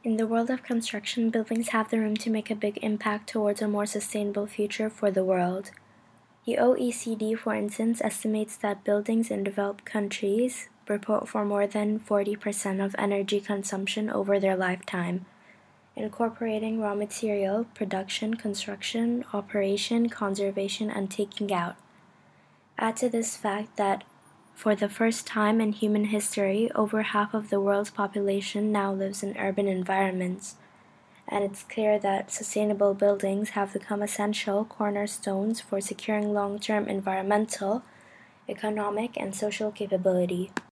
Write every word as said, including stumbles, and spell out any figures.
In the world of construction, buildings have the room to make a big impact towards a more sustainable future for the world. The O E C D, for instance, estimates that buildings in developed countries report for more than forty percent of energy consumption over their lifetime, incorporating raw material, production, construction, operation, conservation, and taking out. Add to this fact that for the first time in human history, over half of the world's population now lives in urban environments, and it's clear that sustainable buildings have become essential cornerstones for securing long-term environmental, economic, and social capability.